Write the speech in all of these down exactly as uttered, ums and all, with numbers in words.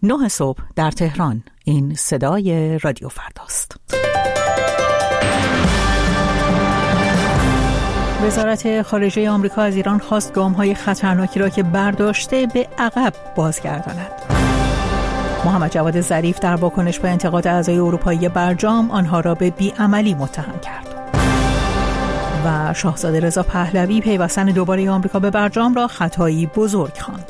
نه صبح در تهران. این صدای رادیو فرداست. وزارت خارجه آمریکا از ایران خواست گام‌های خطرناکی را که برداشته به عقب بازگرداند. محمد جواد ظریف در واکنش به انتقاد اعضای اروپایی برجام آنها را به بیعملی متهم کرد. و شاهزاده رضا پهلوی پیوستن دوباره آمریکا به برجام را خطایی بزرگ خواند.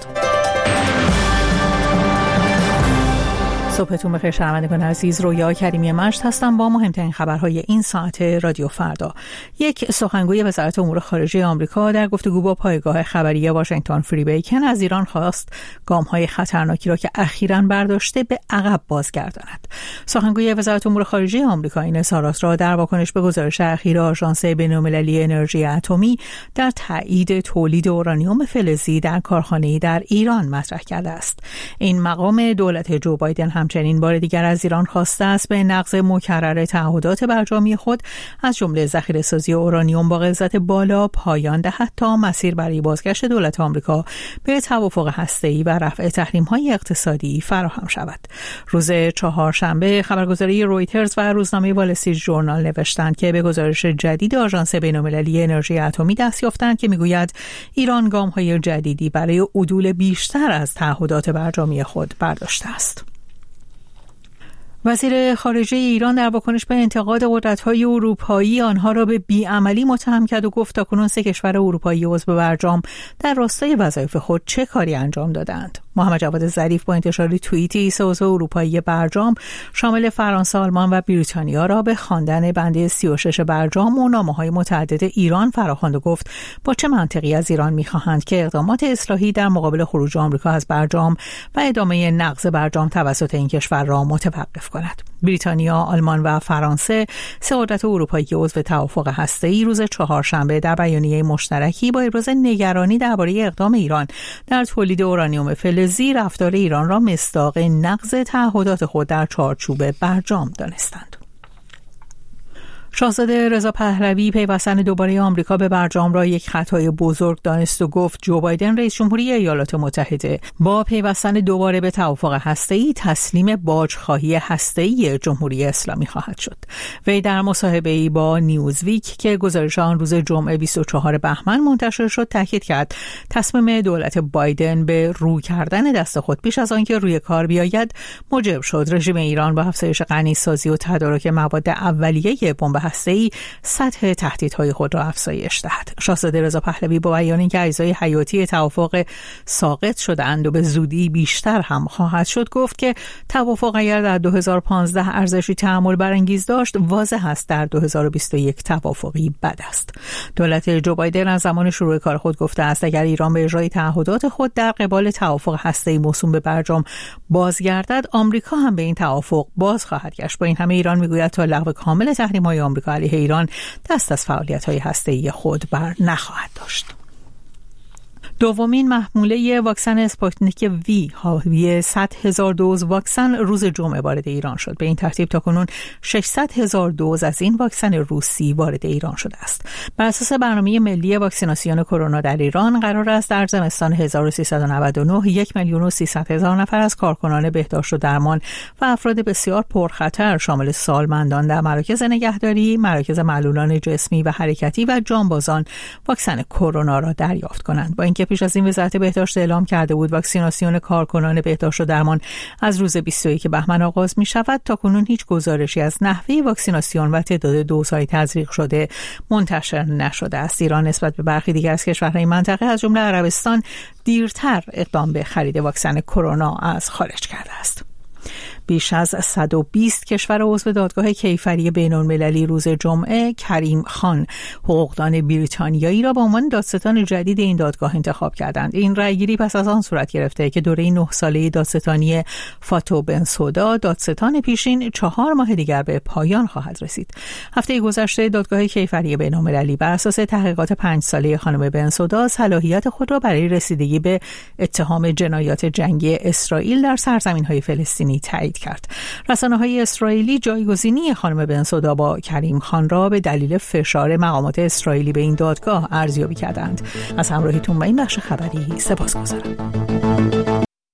صبحتون بخیر شنوندگان عزیز، رویا کریمی مجد هستم با مهمترین خبرهای این ساعت رادیو فردا. یک سخنگوی وزارت امور خارجه آمریکا در گفتگو با پایگاه خبری واشنگتن فری بیکن از ایران خواست گام‌های خطرناکی را که اخیراً برداشته به عقب بازگرداند. سخنگوی وزارت امور خارجه آمریکا این اظهارات را در واکنش به گزارش اخیر آژانس بین‌المللی انرژی اتمی در تایید تولید اورانیوم فلزی در کارخانه‌ای در ایران مطرح کرده است. این مقام دولت جو بایدن همچنین بار دیگر از ایران خواسته است به نقض مکرر تعهدات برجامی خود از جمله ذخیره‌سازی اورانیوم با غلظت بالا پایان دهد تا مسیر برای بازگشت دولت آمریکا به توافق هسته‌ای و رفع تحریم‌های اقتصادی فراهم شود. روز چهارشنبه خبرگزاری رویترز و روزنامه وال استریت ژورنال نوشتند که به گزارش جدید آژانس بین‌المللی انرژی اتمی دست یافتند که میگوید ایران گام‌های جدیدی برای عدول بیشتر از تعهدات برجامی خود برداشته است. وزیر خارجه ایران در واکنش به انتقاد قدرت‌های اروپایی آنها را به بیعملی متهم کرد و گفت تاکنون سه کشور اروپایی عضو برجام در راستای وظایف خود چه کاری انجام دادند. محمد جواد ظریف با انتشار توییتی سه عضو اروپایی برجام شامل فرانسه، آلمان و بریتانیا را به خواندن بند سی و شش برجام و نامه‌های متعدد ایران فراخواند و گفت با چه منطقی از ایران می‌خواهند که اقدامات اصلاحی در مقابل خروج آمریکا از برجام و ادامه نقض برجام توسط این کشور را متوقف کند. بریتانیا، آلمان و فرانسه سه قدرت اروپایی عضو توافق هسته‌ای روز چهارشنبه در بیانیه مشترکی با ابراز نگرانی درباره اقدام ایران در تولید اورانیوم فلزی رفتار ایران را مصداق نقض تعهدات خود در چارچوب برجام دانستند. شاهزاده رضا پهلوی پیوستن دوباره آمریکا به برجام را یک خطای بزرگ دانست و گفت جو بایدن رئیس جمهوری ایالات متحده با پیوستن دوباره به توافق هسته‌ای تسلیم باجخواهی هسته‌ای جمهوری اسلامی خواهد شد. وی در مصاحبه‌ای با نیوزویک که گزارش آن روز جمعه بیست و چهارم بهمن منتشر شد تاکید کرد تصمیم دولت بایدن به رو کردن دست خود پیش از آنکه روی کار بیاید موجب شد رژیم ایران با افزایش غنیسازی و تدارک مواد اولیه بمب هسته‌ای سطح تهدیدهای خود را افزایش دهد. شاهزاده رضا پهلوی با بیان اینکه اجزای حیاتی توافق ساقط شده‌اند و به زودی بیشتر هم خواهد شد گفت که توافق اگر در دو هزار و پانزده ارزشی تأمل برانگیز داشت واضح است در دو هزار و بیست و یک توافقی بد است. دولت جو بایدن از زمان شروع کار خود گفته است اگر ایران به اجرای تعهدات خود در قبال توافق هسته‌ای موسوم به برجام بازگردد آمریکا هم به این توافق باز خواهد گشت. با این همه ایران میگوید تا لغو کامل تحریم‌های آمریکا علیه ایران دست از فعالیت‌های هسته‌ای خود بر نخواهد داشت. دومین محموله واکسن اسپوتنیک وی حاوی صد هزار دوز واکسن روز جمعه وارد ایران شد. به این ترتیب تاکنون ششصد هزار دوز از این واکسن روسی وارد ایران شده است. بر اساس برنامه ملی واکسیناسیون کرونا در ایران قرار است در زمستان هزار و سیصد و نود و نه یک میلیون و سیصد هزار نفر از کارکنان بهداشت و درمان و افراد بسیار پرخطر شامل سالمندان در مراکز نگهداری، مراکز معلولان جسمی و حرکتی و جانبازان واکسن کرونا را دریافت کنند. با اینکه پیش از این وزارت بهداشت اعلام کرده بود واکسیناسیون کارکنان بهداشت و درمان از روز بیست و یک بهمن آغاز می شود، تا کنون هیچ گزارشی از نحوه واکسیناسیون و تعداد دوزهای تزریق شده منتشر نشده است. ایران نسبت به برخی دیگر از کشورهای منطقه از جمله عربستان دیرتر اقدام به خرید واکسن کرونا از خارج کرده است. بیش از صد و بیست کشور عضو دادگاه کیفری بین‌المللی روز جمعه کریم خان حقوقدان بریتانیایی را به عنوان دادستان جدید این دادگاه انتخاب کردند. این رأیگیری پس از آن صورت گرفته که دوره نه ساله دادستانی فاتو بنسودا دادستان پیشین چهار ماه دیگر به پایان خواهد رسید. هفته گذشته دادگاه کیفری بین‌المللی بر اساس تحقیقات پنج ساله خانم بنسودا صلاحیت خود را برای رسیدگی به اتهام جنایات جنگی اسرائیل در سرزمین‌های فلسطینی تایید کرد. رسانه‌های اسرائیلی جایگزینی خانم بنسودا با کریم خان را به دلیل فشار مقامات اسرائیلی به این دادگاه ارزیابی کردند. از همراهیتون با این بخش خبری سپاسگزارم.